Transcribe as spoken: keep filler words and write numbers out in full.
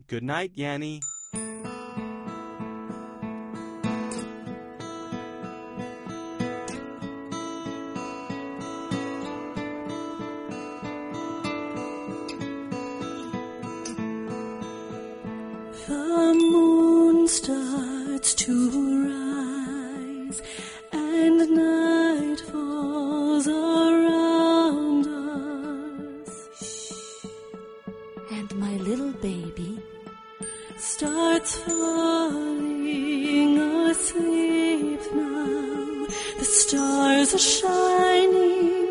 Good night, Yanny. The moon starts to rise, and night falls around us. And my little baby starts falling asleep now. The stars are shining